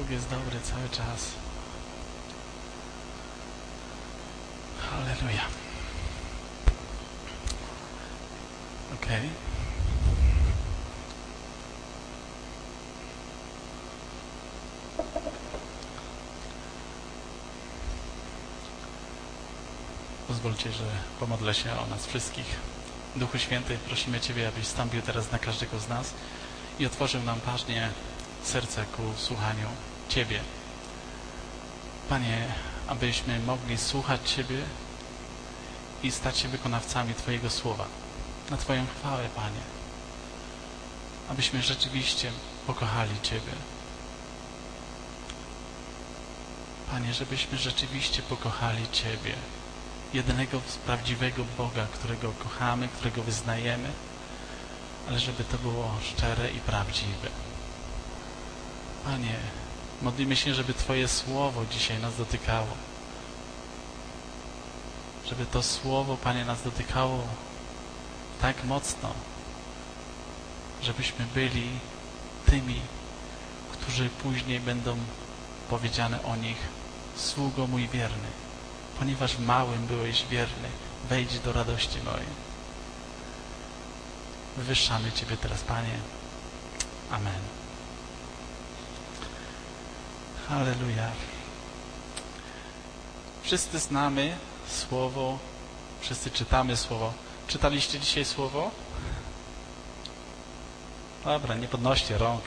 Bóg jest dobry cały czas. Halleluja. Okej. Pozwólcie, że pomodlę się o nas wszystkich. Duchu Święty, prosimy Ciebie, abyś wstąpił teraz na każdego z nas i otworzył nam ważnie serce ku słuchaniu Ciebie. Panie, abyśmy mogli słuchać Ciebie i stać się wykonawcami Twojego słowa. Na Twoją chwałę, Panie. Abyśmy rzeczywiście pokochali Ciebie. Panie, żebyśmy rzeczywiście pokochali Ciebie. Jedynego prawdziwego Boga, którego kochamy, którego wyznajemy, ale żeby to było szczere i prawdziwe. Panie, modlimy się, żeby Twoje Słowo dzisiaj nas dotykało. Żeby to Słowo, Panie, nas dotykało tak mocno, żebyśmy byli tymi, którzy później będą powiedziane o nich: sługo mój wierny, ponieważ w małym byłeś wierny, wejdź do radości mojej. Wywyższamy Ciebie teraz, Panie. Amen. Halleluja. Wszyscy znamy Słowo, wszyscy czytamy Słowo. Czytaliście dzisiaj Słowo? Dobra, nie podnoście rąk.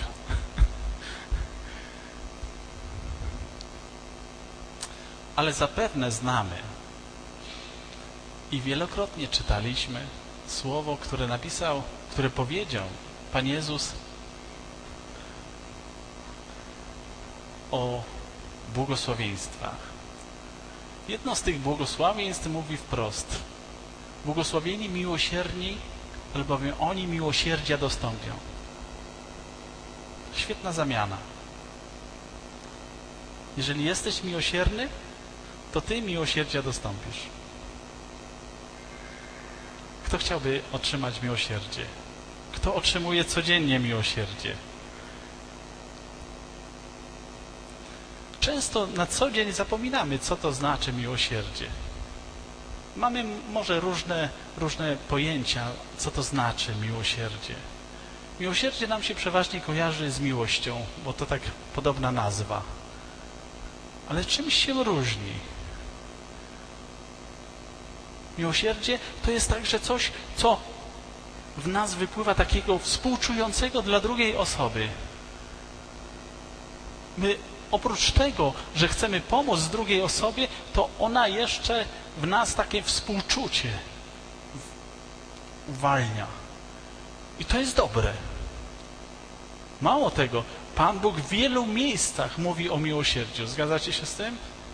Ale zapewne znamy i wielokrotnie czytaliśmy Słowo, które napisał, które powiedział Pan Jezus o błogosławieństwach. Jedno z tych błogosławieństw mówi wprost: błogosławieni miłosierni, albowiem oni miłosierdzia dostąpią. Świetna zamiana. Jeżeli jesteś miłosierny, to ty miłosierdzia dostąpisz. Kto chciałby otrzymać miłosierdzie? Kto otrzymuje codziennie miłosierdzie? Często na co dzień zapominamy, co to znaczy miłosierdzie. Mamy może różne pojęcia, co to znaczy miłosierdzie. Miłosierdzie nam się przeważnie kojarzy z miłością, bo to tak podobna nazwa. Ale czymś się różni. Miłosierdzie to jest także coś, co w nas wypływa takiego współczującego dla drugiej osoby. My oprócz tego, że chcemy pomóc drugiej osobie, to ona jeszcze w nas takie współczucie uwalnia. I to jest dobre. Mało tego, Pan Bóg w wielu miejscach mówi o miłosierdziu. Zgadzacie się z tym?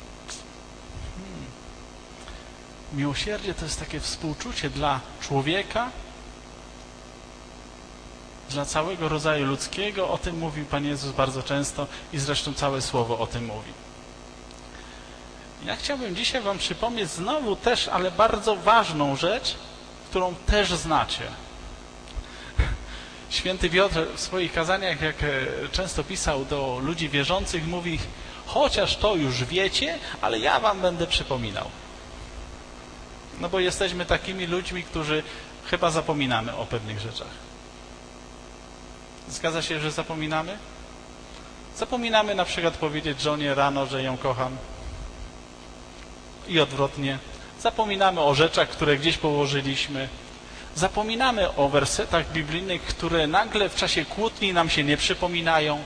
Miłosierdzie to jest takie współczucie dla człowieka, dla całego rodzaju ludzkiego. O tym mówił Pan Jezus bardzo często i zresztą całe Słowo o tym mówi. Ja chciałbym dzisiaj wam przypomnieć znowu też, ale bardzo ważną rzecz, którą też znacie. Święty Piotr w swoich kazaniach, jak często pisał do ludzi wierzących, mówi: chociaż to już wiecie, ale ja wam będę przypominał. No bo jesteśmy takimi ludźmi, którzy chyba zapominamy o pewnych rzeczach. Zgadza się, że zapominamy? Zapominamy na przykład powiedzieć żonie rano, że ją kocham. I odwrotnie. Zapominamy o rzeczach, które gdzieś położyliśmy. Zapominamy o wersetach biblijnych, które nagle w czasie kłótni nam się nie przypominają.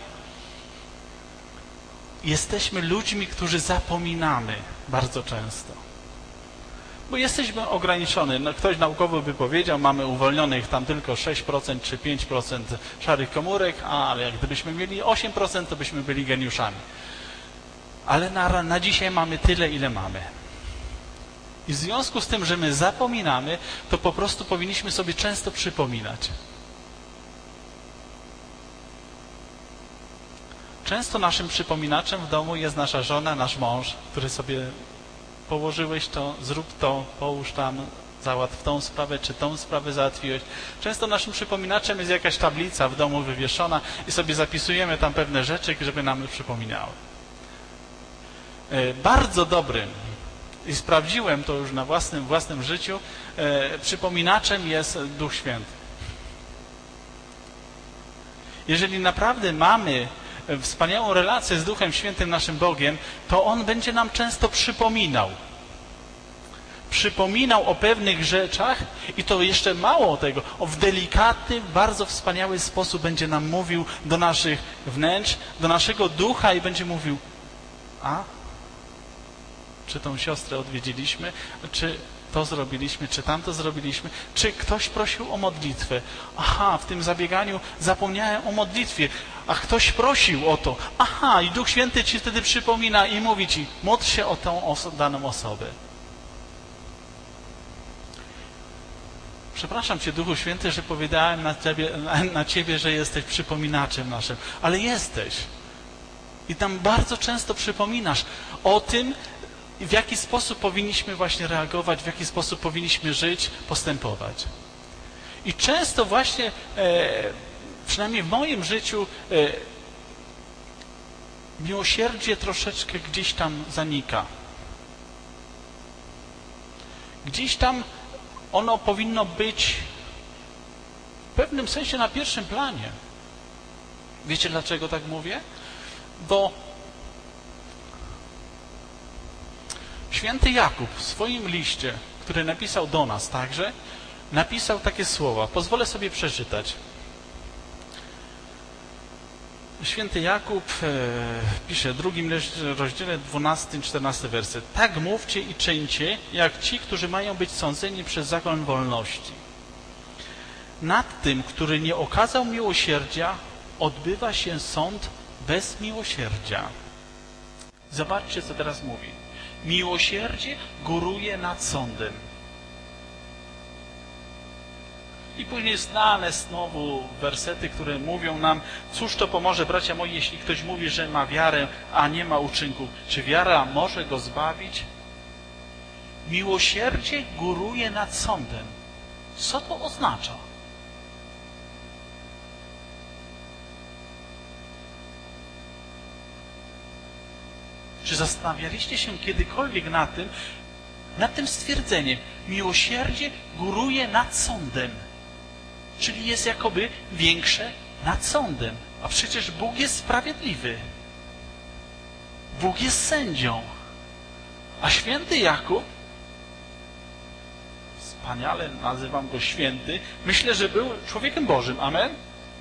Jesteśmy ludźmi, którzy zapominamy bardzo często. Bo jesteśmy ograniczeni. No, ktoś naukowo by powiedział, mamy uwolnionych tam tylko 6% czy 5% szarych komórek, ale gdybyśmy mieli 8%, to byśmy byli geniuszami. Ale na dzisiaj mamy tyle, ile mamy. I w związku z tym, że my zapominamy, to po prostu powinniśmy sobie często przypominać. Często naszym przypominaczem w domu jest nasza żona, nasz mąż, który sobie: położyłeś to, zrób to, połóż tam, załatw tą sprawę, czy tą sprawę załatwiłeś. Często naszym przypominaczem jest jakaś tablica w domu wywieszona i sobie zapisujemy tam pewne rzeczy, żeby nam przypominały. Bardzo dobrym, i sprawdziłem to już na własnym życiu, przypominaczem jest Duch Święty. Jeżeli naprawdę mamy wspaniałą relację z Duchem Świętym, naszym Bogiem, to On będzie nam często przypominał. Przypominał o pewnych rzeczach i to jeszcze mało tego, w delikatny, bardzo wspaniały sposób będzie nam mówił do naszych wnętrz, do naszego ducha i będzie mówił: a? Czy tą siostrę odwiedziliśmy? Czy to zrobiliśmy? Czy tamto zrobiliśmy? Czy ktoś prosił o modlitwę? Aha, w tym zabieganiu zapomniałem o modlitwie. A ktoś prosił o to. Aha, i Duch Święty ci wtedy przypomina i mówi ci: módl się o tą daną osobę. Przepraszam Cię, Duchu Święty, że powiedziałem na Ciebie, że jesteś przypominaczem naszym, ale jesteś. I tam bardzo często przypominasz o tym, w jaki sposób powinniśmy właśnie reagować, w jaki sposób powinniśmy żyć, postępować. I często właśnie, przynajmniej w moim życiu, miłosierdzie troszeczkę gdzieś tam zanika. Gdzieś tam ono powinno być w pewnym sensie na pierwszym planie. Wiecie, dlaczego tak mówię? Bo święty Jakub w swoim liście, który napisał do nas także, napisał takie słowa. Pozwolę sobie przeczytać. Święty Jakub pisze w 2 rozdziale 12-14 werset. Tak mówcie i czyńcie, jak ci, którzy mają być sądzeni przez zakon wolności. Nad tym, który nie okazał miłosierdzia, odbywa się sąd bez miłosierdzia. Zobaczcie, co teraz mówi. Miłosierdzie góruje nad sądem. I później znane znowu wersety, które mówią nam: cóż to pomoże, bracia moi, jeśli ktoś mówi, że ma wiarę, a nie ma uczynków. Czy wiara może go zbawić? Miłosierdzie góruje nad sądem. Co to oznacza? Czy zastanawialiście się kiedykolwiek nad tym stwierdzeniem? Miłosierdzie góruje nad sądem. Czyli jest jakoby większe nad sądem. A przecież Bóg jest sprawiedliwy. Bóg jest sędzią. A święty Jakub, wspaniale nazywam go święty, myślę, że był człowiekiem Bożym. Amen?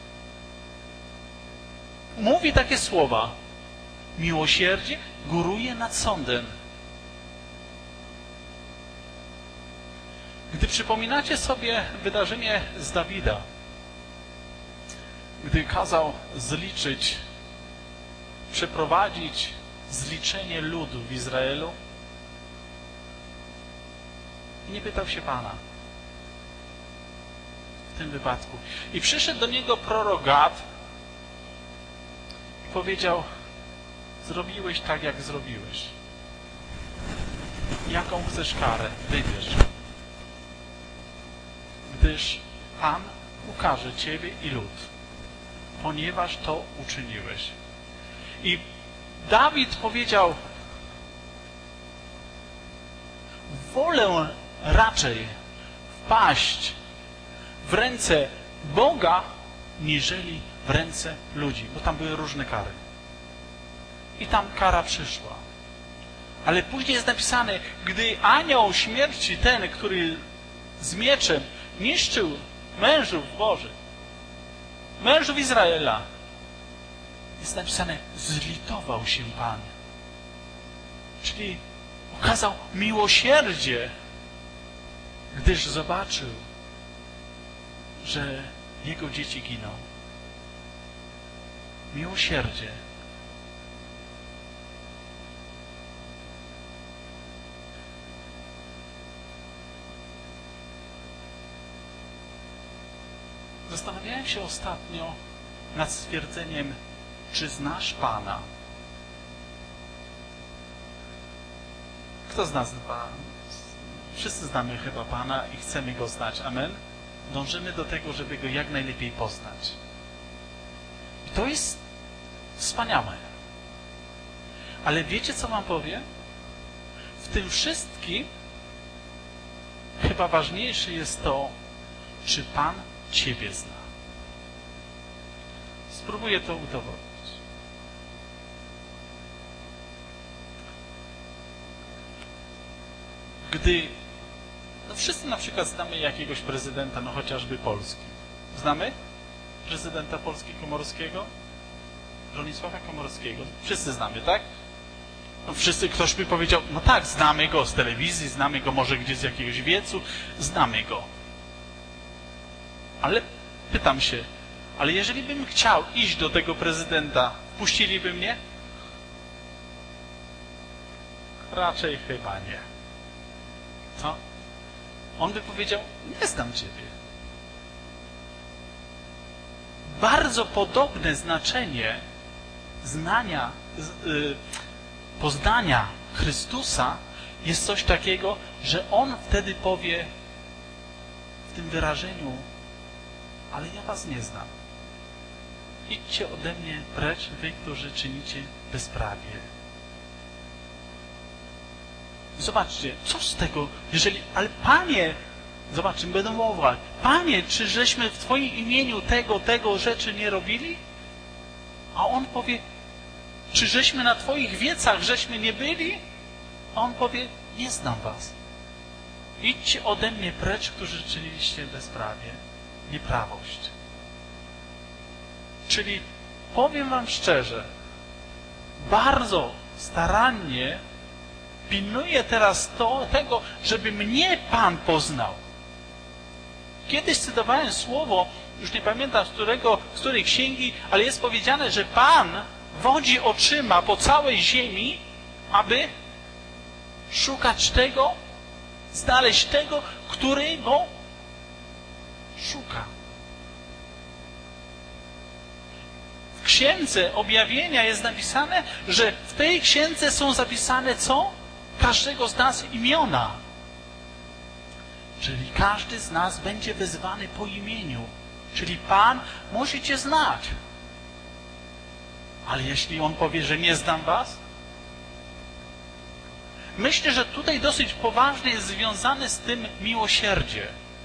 Mówi takie słowa. Miłosierdzie góruje nad sądem. Gdy przypominacie sobie wydarzenie z Dawida, gdy kazał przeprowadzić zliczenie ludu w Izraelu, nie pytał się Pana w tym wypadku. I przyszedł do niego prorok Gad i powiedział: zrobiłeś tak, jak zrobiłeś. Jaką chcesz karę? Wybierz. Gdyż Pan ukarze Ciebie i lud, ponieważ to uczyniłeś. I Dawid powiedział: wolę raczej wpaść w ręce Boga, niżeli w ręce ludzi, bo tam były różne kary. I tam kara przyszła. Ale później jest napisane, gdy anioł śmierci, ten, który z mieczem niszczył mężów Bożych, mężów Izraela, jest napisane, zlitował się Pan. Czyli okazał miłosierdzie, gdyż zobaczył, że jego dzieci giną. Miłosierdzie. Zastanawiałem się ostatnio nad stwierdzeniem, czy znasz Pana? Kto z nas Wszyscy znamy chyba Pana i chcemy Go znać. Amen? Dążymy do tego, żeby Go jak najlepiej poznać. I to jest wspaniałe. Ale wiecie, co wam powiem? W tym wszystkim chyba ważniejsze jest to, czy Pan Ciebie zna. Spróbuję to udowodnić. Gdy wszyscy na przykład znamy jakiegoś prezydenta, no chociażby Polski. Znamy prezydenta Polski Komorowskiego? Bronisława Komorowskiego. Wszyscy znamy, tak? No wszyscy, ktoś by powiedział, no tak, znamy go z telewizji, znamy go może gdzieś z jakiegoś wiecu, znamy go. Ale pytam się, ale jeżeli bym chciał iść do tego prezydenta, puściliby mnie? Raczej chyba nie. Co? On by powiedział, nie znam Ciebie. Bardzo podobne znaczenie znania, poznania Chrystusa jest coś takiego, że On wtedy powie w tym wyrażeniu, ale ja was nie znam. Idźcie ode mnie precz, wy, którzy czynicie bezprawie. Zobaczcie, co z tego, jeżeli, ale Panie, zobaczcie, będą wołać, Panie, czy żeśmy w Twoim imieniu tego rzeczy nie robili? A On powie, czy żeśmy na Twoich wiecach, żeśmy nie byli? A On powie, nie znam was. Idźcie ode mnie precz, którzy czyniliście bezprawie, nieprawość. Czyli powiem wam szczerze, bardzo starannie pilnuję teraz tego, żeby mnie Pan poznał. Kiedyś cytowałem słowo, już nie pamiętam z której księgi, ale jest powiedziane, że Pan wodzi oczyma po całej ziemi, aby szukać tego, znaleźć tego, którego szuka. W Księdze Objawienia jest napisane, że w tej księdze są zapisane co? Każdego z nas imiona. Czyli każdy z nas będzie wezwany po imieniu. Czyli Pan musi Cię znać. Ale jeśli On powie, że nie znam was? Myślę, że tutaj dosyć poważnie jest związane z tym miłosierdzie.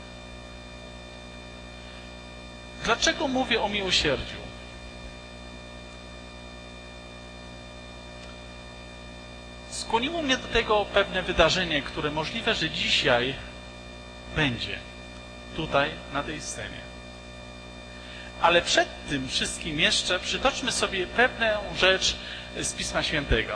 Dlaczego mówię o miłosierdziu? Skłoniło mnie do tego pewne wydarzenie, które możliwe, że dzisiaj będzie tutaj, na tej scenie. Ale przed tym wszystkim jeszcze przytoczmy sobie pewną rzecz z Pisma Świętego.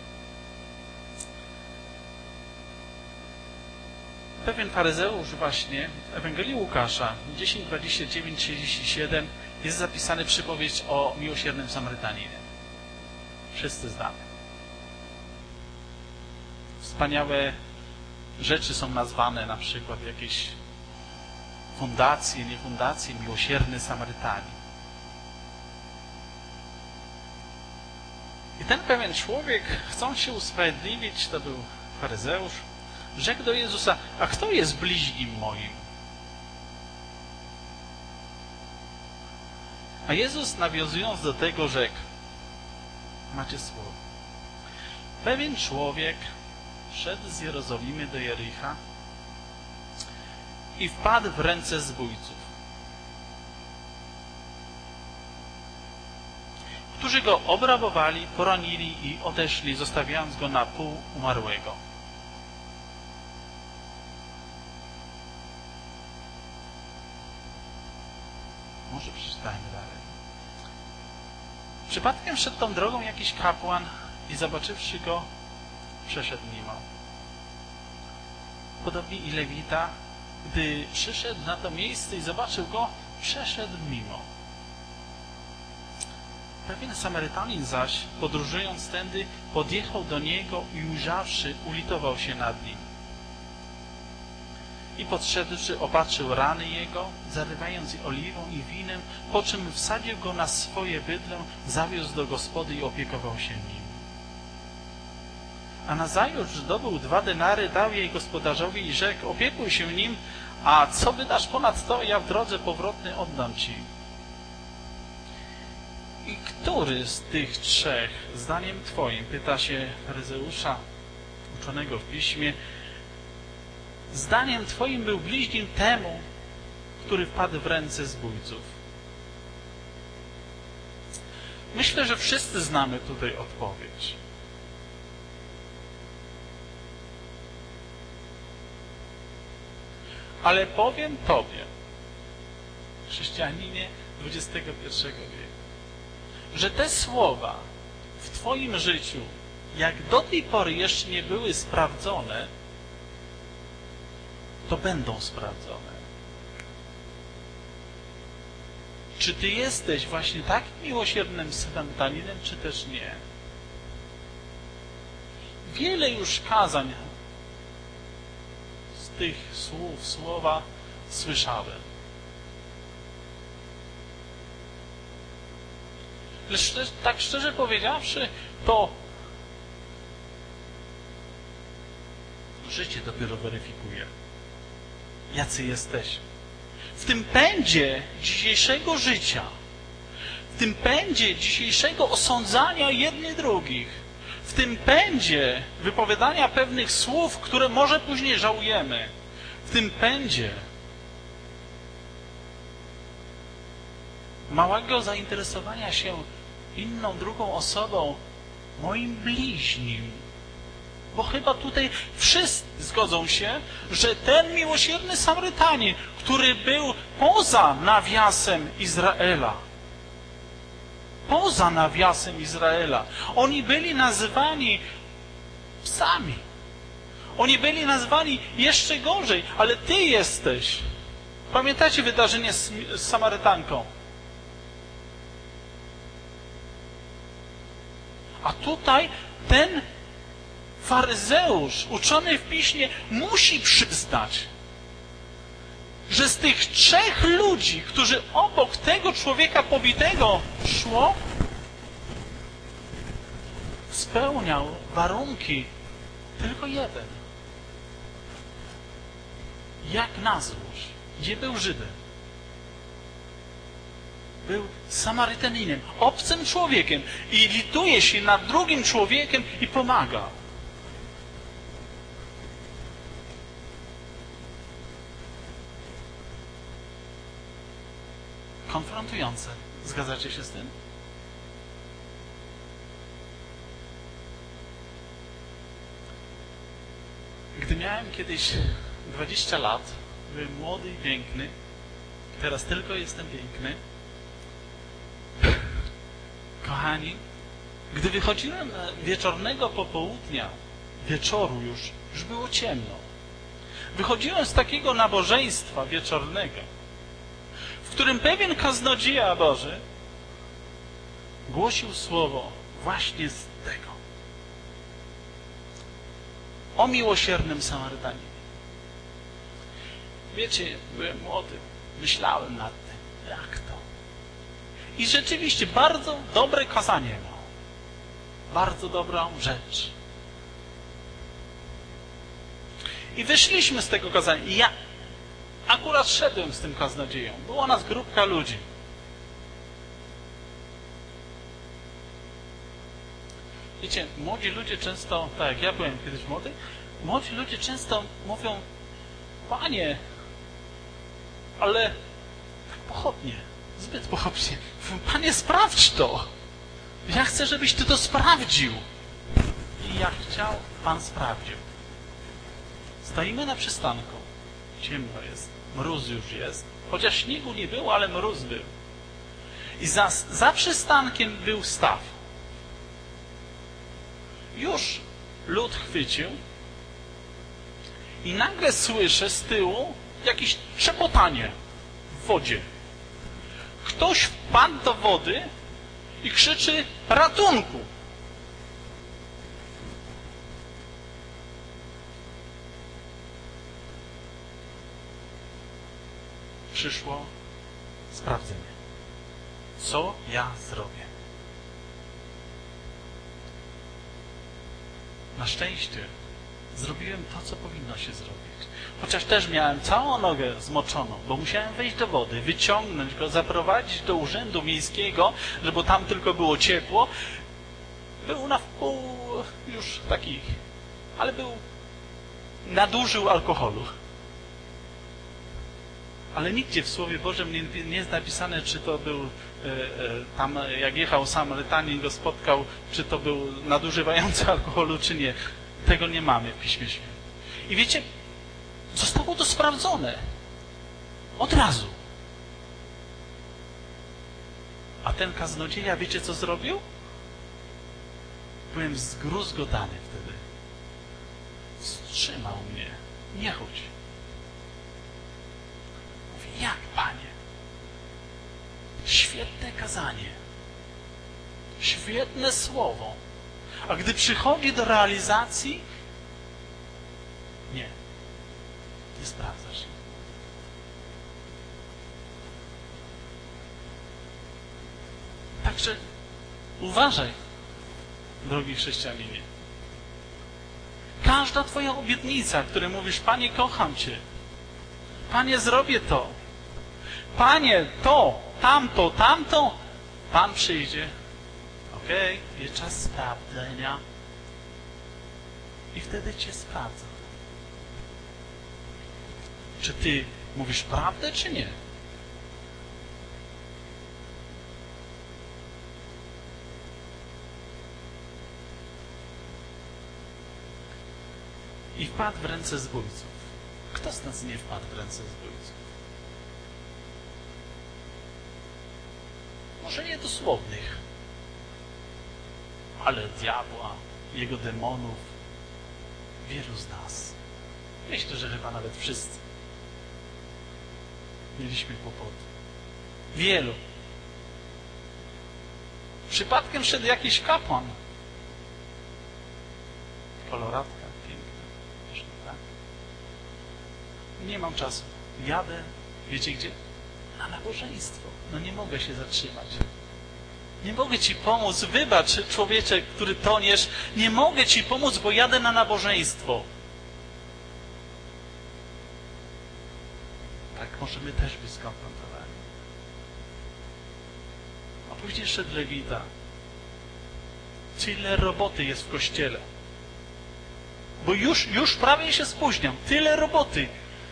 Pewien faryzeusz właśnie w Ewangelii Łukasza 10, 29, 37 jest zapisany przypowieść o miłosiernym Samarytaninie. Wszyscy znamy. Wspaniałe rzeczy są nazwane, na przykład jakieś fundacje, nie fundacje, miłosierny Samarytanin. I ten pewien człowiek, chcąc się usprawiedliwić, to był faryzeusz, rzekł do Jezusa, a kto jest bliźnim moim? A Jezus, nawiązując do tego, rzekł, macie słowo. Pewien człowiek szedł z Jerozolimy do Jericha i wpadł w ręce zbójców, którzy go obrabowali, poranili i odeszli, zostawiając go na pół umarłego. Może przeczytajmy dalej. Przypadkiem szedł tą drogą jakiś kapłan i zobaczywszy go, przeszedł mimo. Podobnie i Lewita, gdy przyszedł na to miejsce i zobaczył go, przeszedł mimo. Pewien Samarytanin zaś, podróżując tędy, podjechał do niego i ujrzawszy, ulitował się nad nim. I podszedłszy, opatrzył rany jego, zarywając je oliwą i winem, po czym wsadził go na swoje bydlę, zawiózł do gospody i opiekował się nim. A nazajutrz zdobył 2 denary, dał jej gospodarzowi i rzekł: opiekuj się nim, a co wydasz ponad to, ja w drodze powrotnej oddam ci. I który z tych 3, zdaniem twoim, pyta się faryzeusza, uczonego w piśmie, zdaniem twoim był bliźnim temu, który wpadł w ręce zbójców? Myślę, że wszyscy znamy tutaj odpowiedź. Ale powiem tobie, chrześcijaninie XXI wieku, że te słowa w twoim życiu, jak do tej pory jeszcze nie były sprawdzone, to będą sprawdzone. Czy ty jesteś właśnie tak miłosiernym Samarytaninem, czy też nie? Wiele już kazań z tych słowa słyszałem. Lecz tak szczerze powiedziawszy, to życie dopiero weryfikuje, jacy jesteśmy. W tym pędzie dzisiejszego życia, w tym pędzie dzisiejszego osądzania jednych drugich, w tym pędzie wypowiadania pewnych słów, które może później żałujemy, w tym pędzie małego zainteresowania się inną, drugą osobą, moim bliźnim. Bo chyba tutaj wszyscy zgodzą się, że ten miłosierny Samarytanin, który był poza nawiasem Izraela, oni byli nazywani psami. Oni byli nazwani jeszcze gorzej, ale ty jesteś. Pamiętacie wydarzenie z Samarytanką? A tutaj ten faryzeusz, uczony w piśmie, musi przyznać, że z tych 3 ludzi, którzy obok tego człowieka pobitego szło, spełniał warunki tylko jeden. Jak na złość. Nie był Żydem. Był Samarytaninem, obcym człowiekiem i lituje się nad drugim człowiekiem i pomaga. Konfrontujące. Zgadzacie się z tym? Gdy miałem kiedyś 20 lat, byłem młody i piękny, teraz tylko jestem piękny. Kochani, gdy wychodziłem wieczornego popołudnia, wieczoru już było ciemno. Wychodziłem z takiego nabożeństwa wieczornego, w którym pewien kaznodzieja Boży głosił słowo właśnie z tego. O miłosiernym Samarytaninie. Wiecie, byłem młody, myślałem nad tym, jak to. I rzeczywiście bardzo dobre kazanie miał. Bardzo dobrą rzecz. I wyszliśmy z tego kazania. I ja akurat szedłem z tym kaznodzieją. Była nas grupka ludzi. Wiecie, młodzi ludzie często, tak jak ja byłem kiedyś młody, młodzi ludzie często mówią: Panie, ale tak pochopnie, zbyt pochopnie. Panie, sprawdź to. Ja chcę, żebyś Ty to sprawdził. I jak chciał, Pan sprawdził. Stoimy na przystanku. Ciemno jest. Mróz już jest. Chociaż śniegu nie było, ale mróz był. I za przystankiem był staw. Już lód chwycił i nagle słyszę z tyłu jakieś trzepotanie w wodzie. Ktoś wpadł do wody i krzyczy: ratunku! Przyszło sprawdzenie. Co ja zrobię? Na szczęście zrobiłem to, co powinno się zrobić. Chociaż też miałem całą nogę zmoczoną, bo musiałem wejść do wody, wyciągnąć go, zaprowadzić do urzędu miejskiego, żeby tam tylko było ciepło. Był na wpół już taki, ale nadużył alkoholu. Ale nigdzie w Słowie Bożym nie jest napisane, czy to był tam, jak jechał Samarytanin, go spotkał, czy to był nadużywający alkoholu, czy nie. Tego nie mamy w Piśmie Świętym. I wiecie, zostało to sprawdzone. Od razu. A ten kaznodzieja, wiecie co zrobił? Byłem zgruzgotany wtedy. Wstrzymał mnie. Nie chodź. Mówi, jak Panie? Świetne kazanie. Świetne słowo. A gdy przychodzi do realizacji, nie sprawdzasz. Także uważaj, drogi chrześcijaninie. Każda Twoja obietnica, której mówisz, Panie, kocham Cię. Panie, zrobię to. Panie, to, tamto. Pan przyjdzie. Okej, jest czas sprawdzenia. I wtedy Cię sprawdza. Czy Ty mówisz prawdę, czy nie? I wpadł w ręce zbójców. Kto z nas nie wpadł w ręce zbójców? Może nie dosłownych, ale diabła, jego demonów, wielu z nas. Myślę, że chyba nawet wszyscy. Mieliśmy kłopoty. Wielu. Przypadkiem szedł jakiś kapłan. Koloratka, piękna. Może tak? Nie mam czasu. Jadę, wiecie gdzie? Na nabożeństwo. No nie mogę się zatrzymać. Nie mogę Ci pomóc. Wybacz, człowiecze, który toniesz. Nie mogę Ci pomóc, bo jadę na nabożeństwo. Tak możemy też być skonfrontowani. A później szedł Lewita. Tyle roboty jest w kościele. Bo już prawie się spóźniam. Tyle roboty.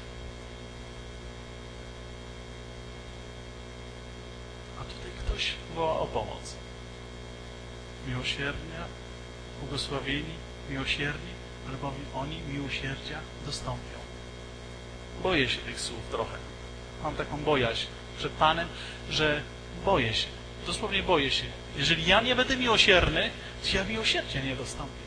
A tutaj ktoś woła o pomoc. Miłosiernia, błogosławieni, miłosierni, albowiem oni miłosierdzia dostąpią. Boję się tych słów trochę. Mam taką bojaźń przed Panem, że boję się. Dosłownie boję się. Jeżeli ja nie będę miłosierny, to ja miłosierdzia nie dostąpię.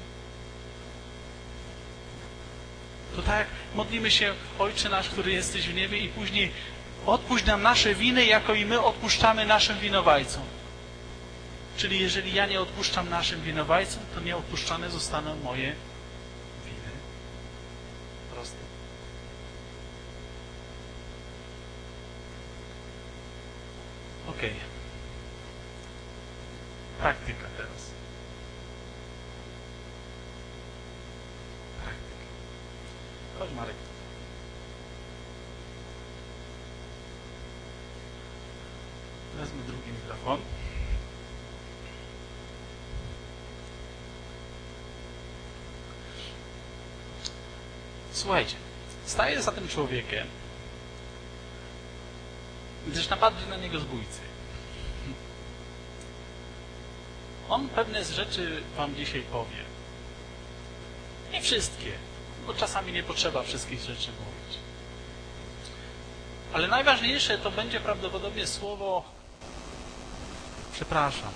To tak jak modlimy się, Ojcze nasz, który jesteś w niebie, i później odpuść nam nasze winy, jako i my odpuszczamy naszym winowajcom. Czyli jeżeli ja nie odpuszczam naszym winowajcom, to nie odpuszczane zostaną moje winy. Proste. Okej. Praktyka teraz. Praktyka. Chodź, Marek. Wezmę drugi mikrofon. Słuchajcie, staję za tym człowiekiem, gdyż napadli na niego zbójcy. On pewne rzeczy wam dzisiaj powie. Nie wszystkie, bo czasami nie potrzeba wszystkich rzeczy mówić. Ale najważniejsze to będzie prawdopodobnie słowo przepraszam.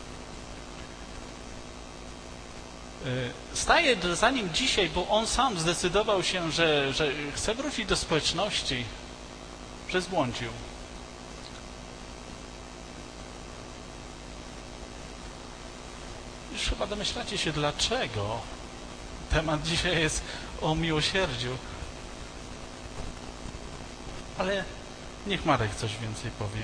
Staję za nim dzisiaj, bo on sam zdecydował się, że chce wrócić do społeczności, że zbłądził. Już chyba domyślacie się, dlaczego temat dzisiaj jest o miłosierdziu. Ale niech Marek coś więcej powie.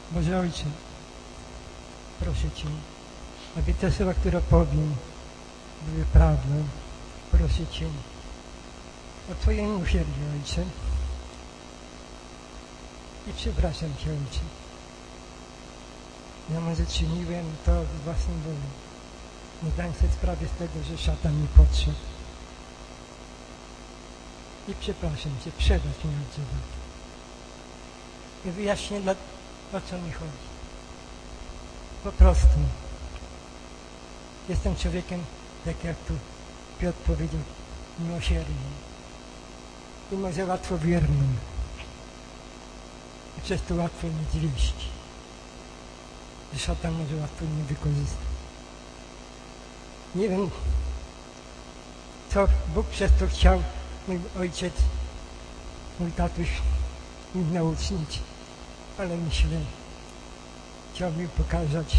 Boże Ojcze, proszę Cię, aby te słowa, które powiem, były prawdą. Proszę Cię o Twoje miłosierdzie, Ojcze. I przepraszam Cię, Ojcze. Ja może czyniłem to z własnej woli. Nie dałem sobie sprawy z tego, że szatan mi podszedł. I przepraszam Cię, przebacz mi, Ojcze. I wyjaśnię, o co mi chodzi. Po prostu jestem człowiekiem, tak jak tu Piotr powiedział, miłosiernym i może łatwowiernym. I przez to łatwo mnie zwieść. Że szatan może łatwo mnie wykorzystać. Nie wiem, co Bóg przez to chciał, mój ojciec, mój tatuś mi naucznić, ale myślę, chciał mi pokazać,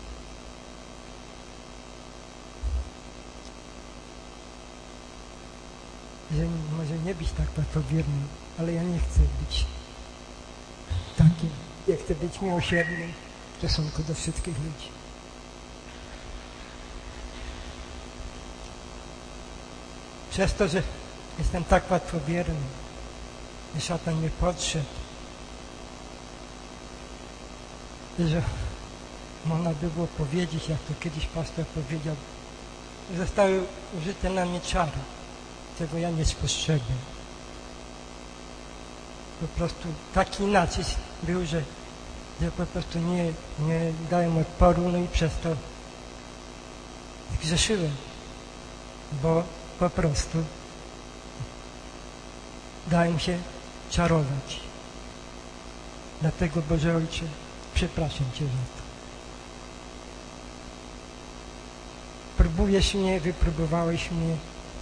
że może nie być tak łatwowiernym, ale ja nie chcę być takim. Ja chcę być miłosiernym w stosunku do wszystkich ludzi. Przez to, że jestem tak łatwowierny, że szatan mnie podszedł, że można by było powiedzieć, jak to kiedyś pastor powiedział, że zostały użyte na mnie czary, czego ja nie spostrzegłem. Po prostu taki nacisk był, że po prostu nie dałem odporu, no i przez to zgrzeszyłem, bo po prostu dałem się czarować. Dlatego, Boże Ojcze, przepraszam Cię za to. Próbujesz mnie, wypróbowałeś mnie,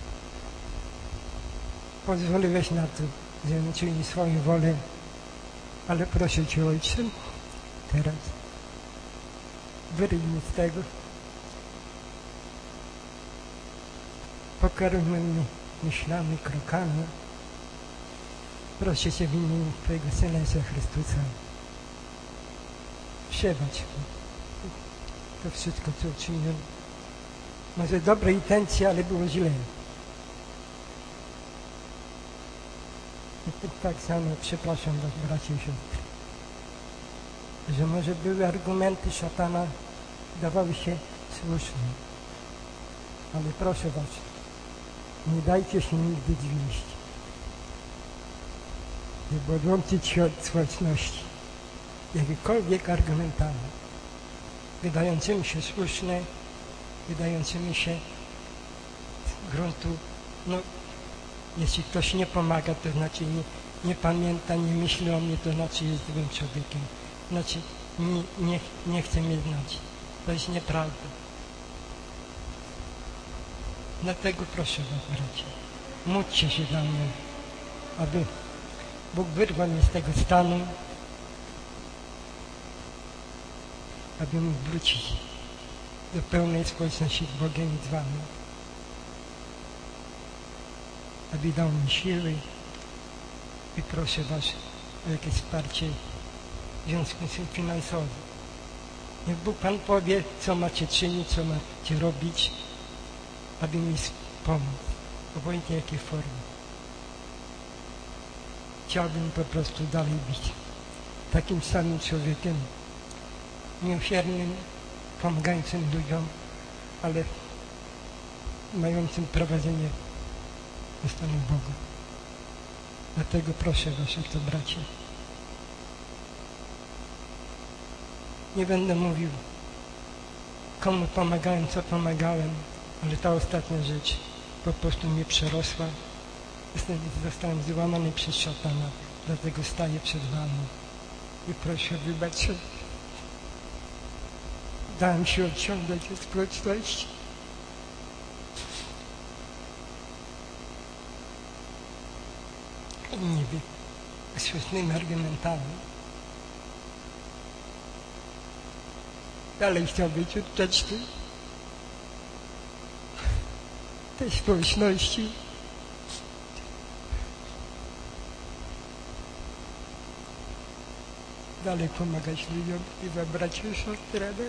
pozwoliłeś na to, żebym czynił swoją wolę, ale proszę Cię, Ojcze, teraz wyryj mnie z tego, pokarmy mnie myślami, krokami. Proszę Cię w imieniu Twojego Syna Jezusa Chrystusa, przebacz mi to wszystko, co uczyniłem. Może dobre intencje, ale było źle. I tak samo przepraszam Was, bracia i siostry, że może były argumenty szatana, dawały się słuszne. Ale proszę Was, nie dajcie się nigdy zwieść, żeby odłączyć się od społeczności jakiekolwiek argumentami, wydającymi się słuszne, wydającymi się z gruntu, no, jeśli ktoś nie pomaga, to znaczy nie pamięta, nie myśli o mnie, to znaczy jest złym człowiekiem. Znaczy nie chce mnie znać. To jest nieprawda. Dlatego proszę Was, bracia, módlcie się za mnie, aby Bóg wyrwał mnie z tego stanu, aby mógł wrócić do pełnej społeczności z Bogiem i z Wami. Aby dał mi siły i proszę Was o jakieś wsparcie w związku z tym finansowym. Niech Bóg Pan powie, co macie czynić, co macie robić, aby mi pomóc, obojętnie jakiej formie. Chciałbym po prostu dalej być takim samym człowiekiem, miłosiernym, pomagającym ludziom, ale mającym prowadzenie ze strony Boga. Dlatego proszę Was o to, bracia. Nie będę mówił, komu pomagałem, co pomagałem, ale ta ostatnia rzecz po prostu mnie przerosła. Zostałem złamany przez szatana, dlatego staję przed Wami i proszę o wybaczenie. Dałem się odciągać od społeczności. I nie wiem, słusznymi argumentami. Dalej chciał być uczciwy tej społeczności. dalej pomagać ludziom i wybrać już od radę.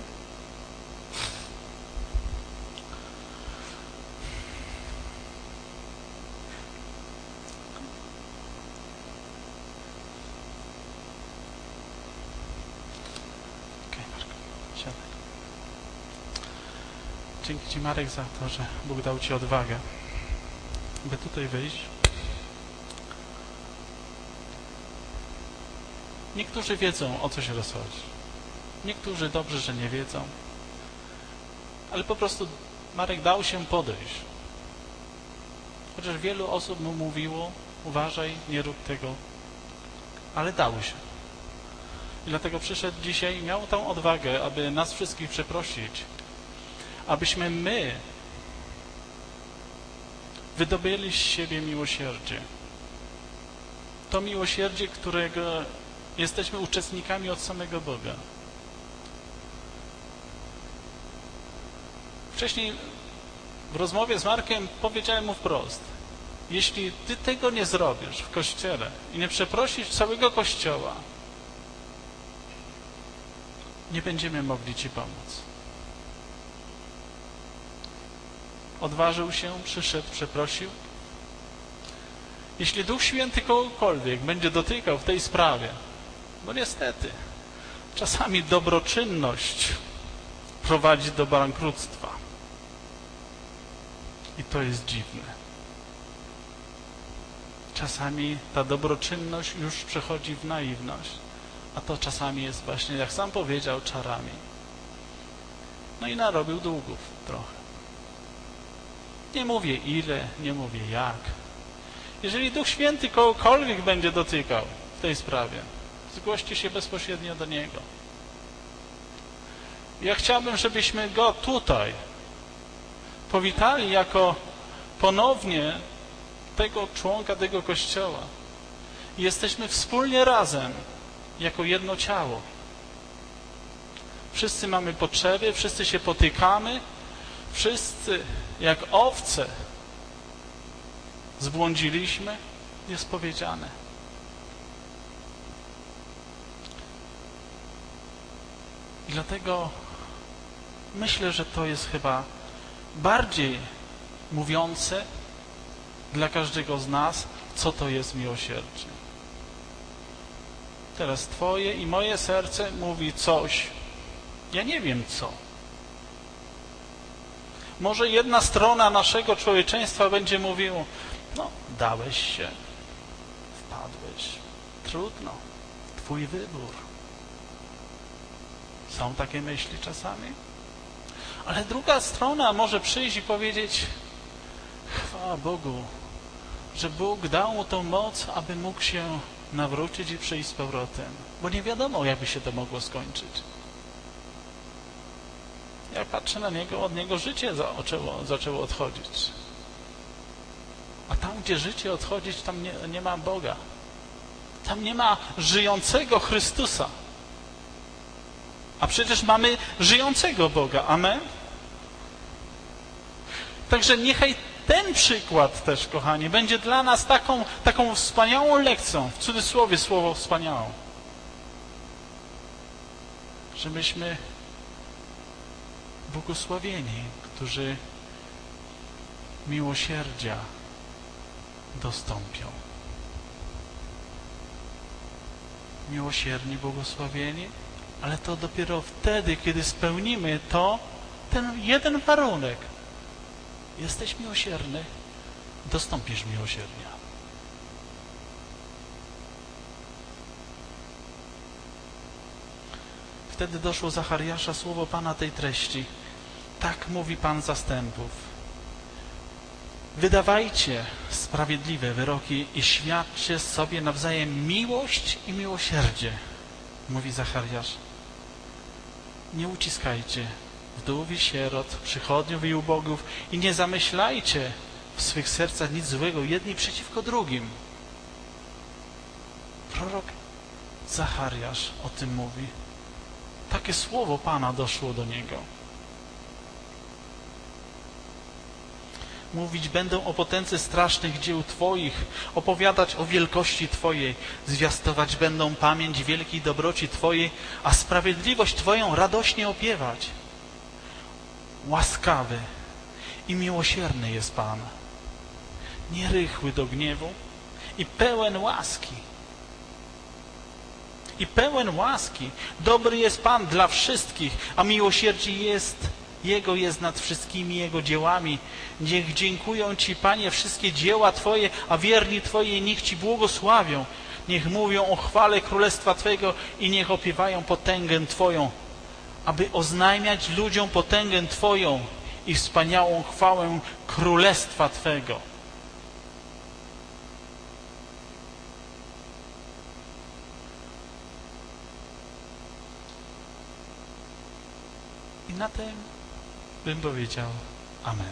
Dzięki Ci, Marek, za to, że Bóg dał Ci odwagę, by tutaj wyjść. Niektórzy wiedzą, o co się rozchodzi. Niektórzy dobrze, że nie wiedzą. Ale po prostu Marek dał się podejść. Chociaż wielu osób mu mówiło, uważaj, nie rób tego. Ale dał się. I dlatego przyszedł dzisiaj i miał tą odwagę, aby nas wszystkich przeprosić. Abyśmy my wydobyli z siebie miłosierdzie. To miłosierdzie, którego jesteśmy uczestnikami od samego Boga. Wcześniej w rozmowie z Markiem powiedziałem mu wprost: jeśli ty tego nie zrobisz w Kościele i nie przeprosisz całego Kościoła, nie będziemy mogli Ci pomóc. Odważył się, przyszedł, przeprosił. Jeśli Duch Święty kogokolwiek będzie dotykał w tej sprawie, bo niestety czasami dobroczynność prowadzi do bankructwa. I to jest dziwne. Czasami ta dobroczynność już przechodzi w naiwność, a to czasami jest właśnie, jak sam powiedział, czarami. No i narobił długów trochę. Nie mówię ile, nie mówię jak. Jeżeli Duch Święty kogokolwiek będzie dotykał w tej sprawie, zgłoście się bezpośrednio do Niego. Ja chciałbym, żebyśmy Go tutaj powitali jako ponownie tego członka tego Kościoła. I jesteśmy wspólnie razem, jako jedno ciało. Wszyscy mamy potrzeby, wszyscy się potykamy, wszyscy jak owce zbłądziliśmy, jest powiedziane. I dlatego myślę, że to jest chyba bardziej mówiące dla każdego z nas, co to jest miłosierdzie. Teraz Twoje i moje serce mówi coś. Ja nie wiem co. Może jedna strona naszego człowieczeństwa będzie mówiła: no, dałeś się, wpadłeś, trudno, Twój wybór. Są takie myśli czasami. Ale druga strona może przyjść i powiedzieć: chwała Bogu, że Bóg dał mu tą moc, aby mógł się nawrócić i przyjść z powrotem. Bo nie wiadomo, jakby się to mogło skończyć. Jak patrzę na niego, od niego życie zaczęło odchodzić. A tam, gdzie życie odchodzić, tam nie ma Boga. Tam nie ma żyjącego Chrystusa. A przecież mamy żyjącego Boga. Amen? Także niechaj ten przykład też, kochani, będzie dla nas taką wspaniałą lekcją, w cudzysłowie słowo wspaniałą, że myśmy błogosławieni, którzy miłosierdzia dostąpią. Miłosierni, błogosławieni, ale to dopiero wtedy, kiedy spełnimy ten jeden warunek. Jesteś miłosierny, dostąpisz miłosierdzia. Wtedy doszło Zachariasza słowo Pana tej treści. Tak mówi Pan zastępów. Wydawajcie sprawiedliwe wyroki i świadczcie sobie nawzajem miłość i miłosierdzie, mówi Zachariasz. Nie uciskajcie wdów i sierot, przychodniów i ubogów i nie zamyślajcie w swych sercach nic złego jedni przeciwko drugim. Prorok Zachariasz o tym mówi. Takie słowo Pana doszło do niego. Mówić będą o potędze strasznych dzieł Twoich, opowiadać o wielkości Twojej, zwiastować będą pamięć wielkiej dobroci Twojej, a sprawiedliwość Twoją radośnie opiewać. Łaskawy i miłosierny jest Pan, nierychły do gniewu i pełen łaski. I pełen łaski. Dobry jest Pan dla wszystkich, a miłosierdzie Jego jest nad wszystkimi Jego dziełami. Niech dziękują Ci, Panie, wszystkie dzieła Twoje, a wierni Twoi niech Ci błogosławią. Niech mówią o chwale Królestwa Twojego i niech opiewają potęgę Twoją, aby oznajmiać ludziom potęgę Twoją i wspaniałą chwałę Królestwa Twego. I na tym bym powiedział amen.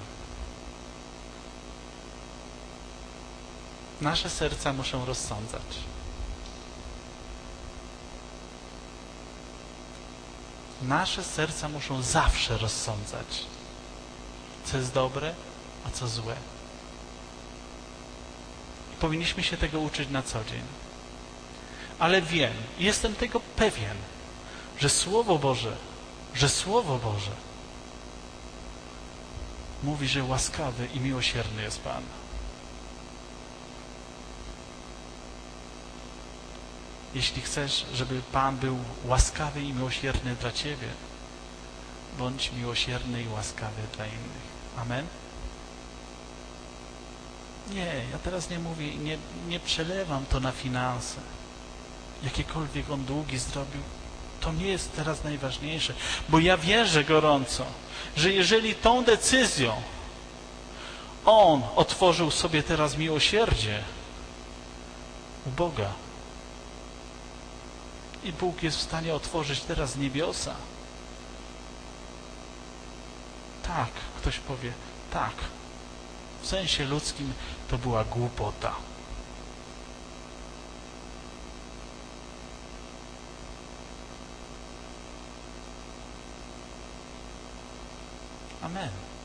Nasze serca muszą rozsądzać. Nasze serca muszą zawsze rozsądzać, co jest dobre, a co złe. I powinniśmy się tego uczyć na co dzień. Ale wiem, jestem tego pewien, że Słowo Boże mówi, że łaskawy i miłosierny jest Pan. Jeśli chcesz, żeby Pan był łaskawy i miłosierny dla Ciebie, bądź miłosierny i łaskawy dla innych. Amen? Nie, ja teraz nie mówię, nie przelewam to na finanse. Jakiekolwiek on długi zrobił, to nie jest teraz najważniejsze, bo ja wierzę gorąco, że jeżeli tą decyzją on otworzył sobie teraz miłosierdzie u Boga i Bóg jest w stanie otworzyć teraz niebiosa. Tak, ktoś powie, tak, w sensie ludzkim to była głupota. Amen.